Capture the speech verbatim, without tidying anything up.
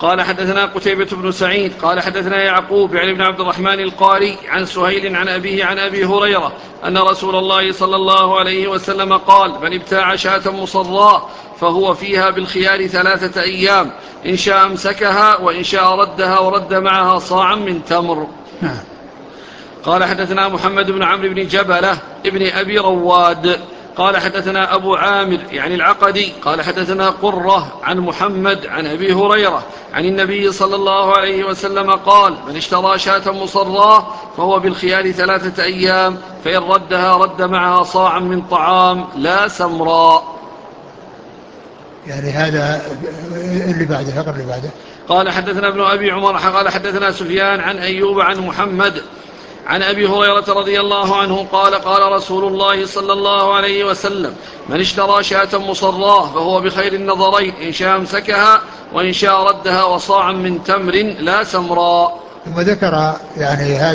قال حدثنا قتيبة بن سعيد قال حدثنا يعقوب يعني بن عبد الرحمن القاري عن سهيل عن أبيه عن أبي هريرة أن رسول الله صلى الله عليه وسلم قال: من ابتاع شاة مصراة فهو فيها بالخيار ثلاثة أيام، إن شاء امسكها وإن شاء ردها ورد معها صاعا من تمر. نعم. قال حدثنا محمد بن عمرو بن جبلة ابن أبي رواد قال حدثنا أبو عامر يعني العقدي قال حدثنا قرة عن محمد عن أبي هريرة عن النبي صلى الله عليه وسلم قال: من اشترى شاة مصراة فهو بالخيار ثلاثة أيام، فإن ردها رد معها صاعا من طعام لا سمراء. يعني هذا اللي بعده فقر اللي بعده. قال حدثنا ابن أبي عمر قال حدثنا سفيان عن أيوب عن محمد عن أبي هريرة رضي الله عنه قال: قال رسول الله صلى الله عليه وسلم: من اشترى شاة مصراة فهو بخير النظرين، إن شاء امسكها وإن شاء ردها وصاعا من تمر لا سمراء. ثم ذكر يعني هذا